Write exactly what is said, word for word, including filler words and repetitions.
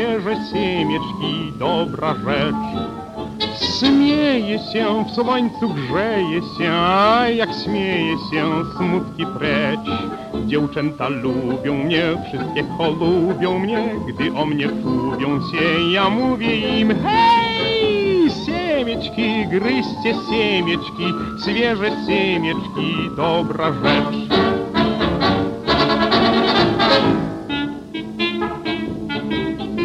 świeże siemieczki, dobra rzecz. Śmieje się, w słońcu grzeje się, a jak śmieje się, smutki precz. Dziewczęta lubią mnie, wszystkie cholubią mnie, gdy o mnie czubią się, ja mówię im hej! Siemieczki, gryźcie siemieczki, świeże siemieczki, dobra rzecz.